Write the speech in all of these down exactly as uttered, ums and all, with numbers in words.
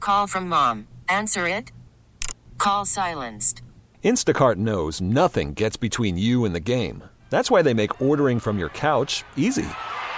call from mom. Answer it. Call silenced. Instacart knows nothing gets between you and the game. That's why they make ordering from your couch easy.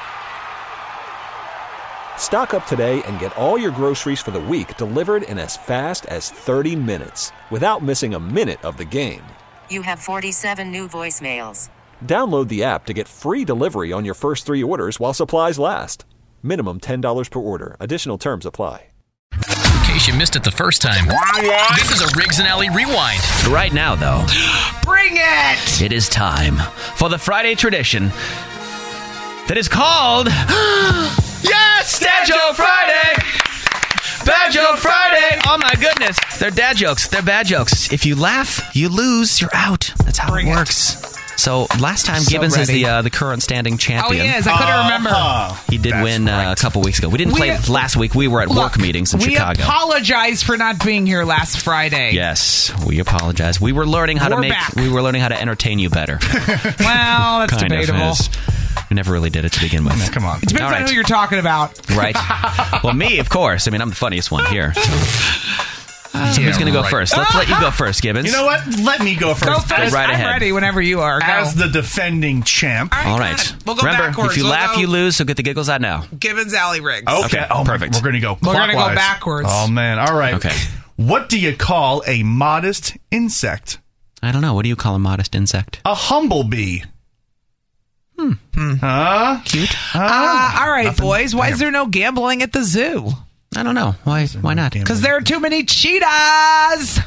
Stock up today and get all your groceries for the week delivered in as fast as thirty minutes without missing a minute of the game. You have forty-seven new voicemails. Download the app to get free delivery on your first three orders while supplies last. Minimum ten dollars per order. Additional terms apply. In case you missed it the first time, this is a Riggs and Alley Rewind. Right now, though, bring it! It is time for the Friday tradition that is called Yes! Dad Joke Friday! Bad Joke Friday! Oh my goodness. They're dad jokes. They're bad jokes. If you laugh, you lose. You're out. That's how bring it it works. So last time, so Gibbons ready. is the uh, the current standing champion. Oh, he is. I couldn't uh, remember. Uh, he did That's win right. uh, a couple weeks ago. We didn't We, play last week. We were at look, work meetings in we Chicago. We apologize for not being here last Friday. Yes, we apologize. We were learning how We're to make. back. We were learning how to entertain you better. Well, that's kind debatable. Of is. We never really did it to begin with. Come on. It depends All on right. who you're talking about. Right. Well, me, of course. I mean, I'm the funniest one here. So who's going to go right. first? Let's let you go first, Gibbons. You know what? Let me go first. Go first. Go right I'm ahead. ready whenever you are. Go. As the defending champ. All right. Good. We'll go Remember, backwards. if you We'll laugh, go- you lose, so get the giggles out now. Gibbons Alley Riggs. Okay. Okay, Oh, perfect. We're going to go We're clockwise. gonna go backwards. Oh, man. All right. Okay. What do you call a modest insect? I don't know. What do you call a modest insect? A humblebee. Hmm. Huh? Cute? Uh, all right, Nothing. boys. Why is Damn. there no gambling at the zoo? I don't know. Why Why not? Because there are too many cheetahs.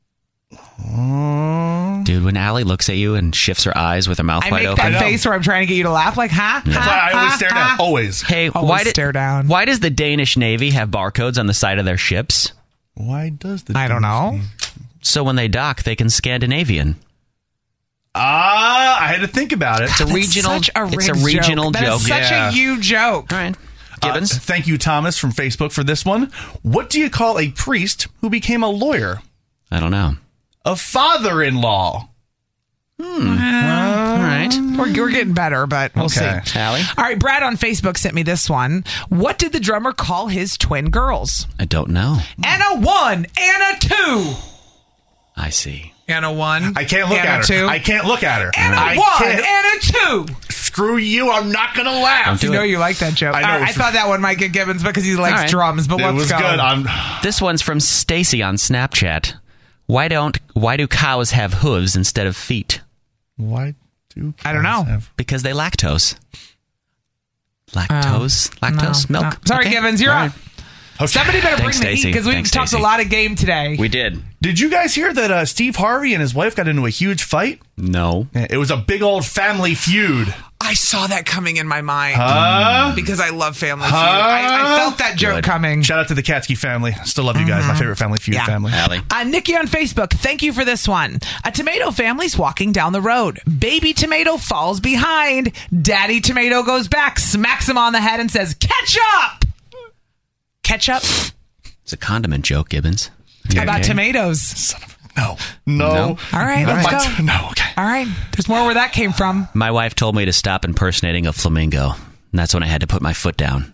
Dude, when Allie looks at you and shifts her eyes with her mouth I wide make open. that face where I'm trying to get you to laugh, like, huh? That's why I always stare down. Always. Hey, Always why, did, stare down. why does the Danish Navy have barcodes on the side of their ships? Why does the... I don't know. So when they dock, they can Scandinavian. Ah, I had to think about it. It's a That's regional. such a it's a Riggs regional joke. That is joke. such Yeah. a you joke. All right, Uh, Gibbons. thank you, Thomas, from Facebook for this one. What do you call a priest who became a lawyer? I don't know. A father-in-law. All right, We're, we're getting better, but we'll Okay. see. Allie. All right, Brad on Facebook sent me this one. What did the drummer call his twin girls? I don't know. Anna one, Anna two. I see. Anna one. I can't look Anna at her. two. I can't look at her. Anna I one, can't. Anna two. Screw you. I'm not going to laugh. Don't do You know it. you like that joke. I know. All right, I thought that one might get Gibbons because he likes All right. drums, but It let's was go. good. I'm... This one's from Stacy on Snapchat. Why don't Why do cows have hooves instead of feet? Why do I don't know. cows have- Because they lactose. Lactose? Lactose? No, Milk? no. Sorry, Okay. Gibbons, you're All on. right. Okay. Somebody better Thanks, bring the heat Stacey. because we've Thanks, talked Stacey. a lot of game today. We did. Did you guys hear that uh, Steve Harvey and his wife got into a huge fight? No. It was a big old family feud. I saw that coming in my mind Huh? because I love Family Feud. I, I felt that joke Good. coming. Shout out to the Katsky family. Still love you guys. My favorite Family Feud Yeah. family. Allie. Uh, Nikki on Facebook, thank you for this one. A tomato family's walking down the road. Baby tomato falls behind. Daddy tomato goes back, smacks him on the head, and says, "Ketchup!" Ketchup? It's a condiment joke, Gibbons. How about Okay. tomatoes? Son of a... No. No. No. All right, let's What? go. No. Okay. All right, there's more where that came from. My wife told me to stop impersonating a flamingo, and that's when I had to put my foot down.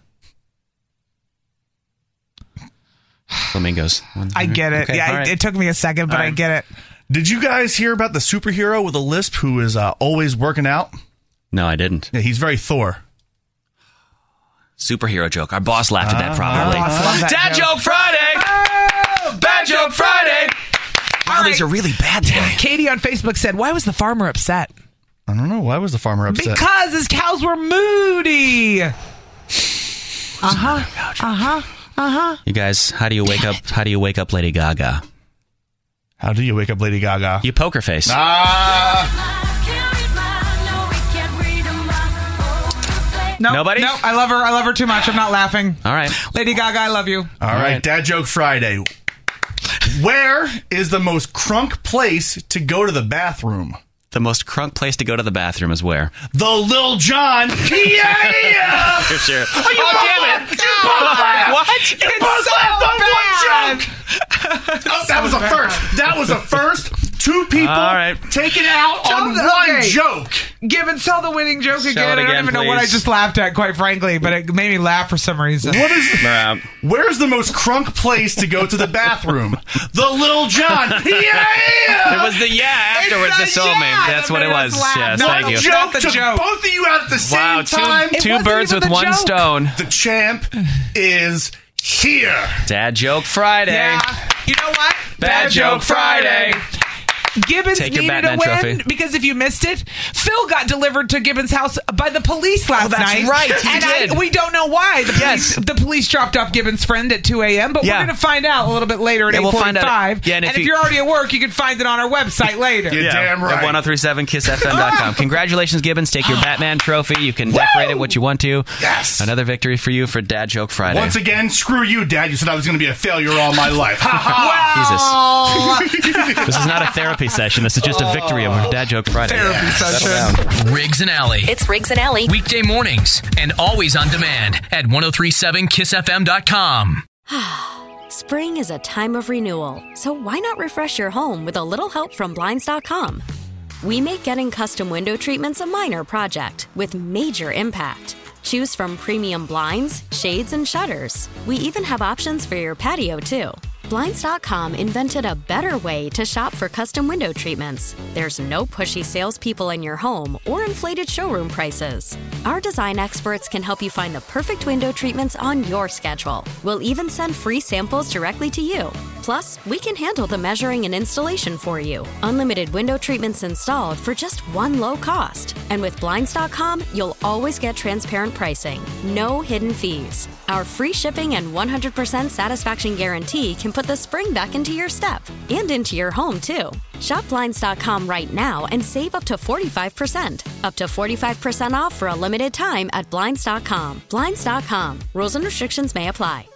Flamingos. I get it. Okay, yeah, all it, right. it took me a second, but All I right. get it. Did you guys hear about the superhero with a lisp who is uh, always working out? No, I didn't. Yeah, he's very Thor. Superhero joke. Our boss laughed at that probably. Our boss loved that Dad joke. joke Friday! Bad joke Friday! Wow, All these right. are really bad today. Katie on Facebook said, "Why was the farmer upset?" I don't know. Why was the farmer upset? Because his cows were moody. Uh huh. Uh huh. Uh huh. You guys, how do you wake up? How do you wake up Lady Gaga? How do you wake up Lady Gaga? You poker face. Ah! No, Nobody? No, I love her. I love her too much. I'm not laughing. All right. Lady Gaga, I love you. All right. right. Dad joke Friday. Where is the most crunk place to go to the bathroom? The most crunk place to go to the bathroom is where? The Lil John. Yeah, yeah. For sure. Oh, you oh, damn it! You both laughed. What? You both laughed on one joke. Oh, that was a first. That was a first. two people All right. taking out on Tell- one okay. joke. Gibbons, tell the winning joke Show again. it I don't again, even know what I please. just laughed at, quite frankly, but it made me laugh for some reason. What is? We're out. Where's the most crunk place to go to the bathroom? The Little John. Yeah. It was the yeah afterwards that It's a sold me. yeah That's that what it made was. us laugh. Yes, No, thank no, you. It's Joke not the to joke. both of you out at the same Wow, two, time. It two wasn't birds even with the one joke. stone. The champ is here. Dad joke Friday. Yeah. You know what? Bad Joke Friday. Gibbons Take your needed a Batman win trophy. because if you missed it, Phil got delivered to Gibbons' house by the police last Oh, that's night. right, he and did. I, we don't know why. The Yes. police, the police dropped off Gibbons' friend at two a.m., but Yeah. we're going to find out a little bit later at Yeah, eight we'll find forty-five. out. Yeah, and and if if you- you're already at work, you can find it on our website later. You're damn right. At ten thirty-seven kiss f m dot com. Congratulations, Gibbons. Take your Batman trophy. You can decorate it what you want to. Yes. Another victory for you for Dad Joke Friday. Once again, screw you, Dad. You said I was going to be a failure all my life. Ha ha. Jesus. This is not a therapy session. This is just a victory over Dad Joke Friday. Therapy Settle session. down. Riggs and Alley. It's Riggs and Alley. Weekday mornings and always on demand at ten thirty-seven kiss f m dot com. Spring is a time of renewal, so why not refresh your home with a little help from Blinds dot com? We make getting custom window treatments a minor project with major impact. Choose from premium blinds, shades, and shutters. We even have options for your patio, too. Blinds dot com invented a better way to shop for custom window treatments. There's no pushy salespeople in your home or inflated showroom prices. Our design experts can help you find the perfect window treatments on your schedule. We'll even send free samples directly to you. Plus, we can handle the measuring and installation for you. Unlimited window treatments installed for just one low cost. And with Blinds dot com, you'll always get transparent pricing. No hidden fees. Our free shipping and one hundred percent satisfaction guarantee can put the spring back into your step and into your home, too. Shop Blinds dot com right now and save up to forty-five percent. Up to forty-five percent off for a limited time at Blinds dot com. Blinds dot com. Rules and restrictions may apply.